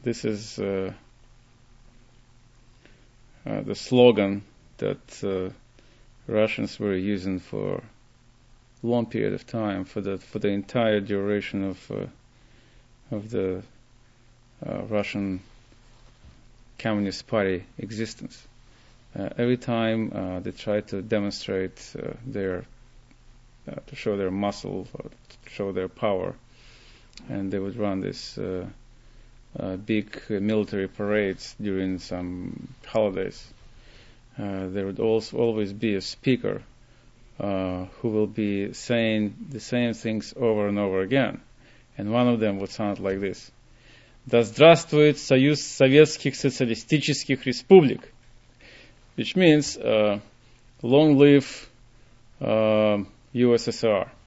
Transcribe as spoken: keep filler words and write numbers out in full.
this is uh, uh, the slogan that uh, Russians were using for a long period of time, for the for the entire duration of uh, of the uh, Russian Communist Party existence. Uh, every time uh, they tried to demonstrate uh, their, uh, to show their muscle, or to show their power, and they would run this uh, uh, big uh, military parades during some holidays. Uh, there would also always be a speaker uh, who will be saying the same things over and over again, and one of them would sound like this: "Да здравствует Союз Советских Социалистических Республик," which means uh, "Long live uh, U S S R."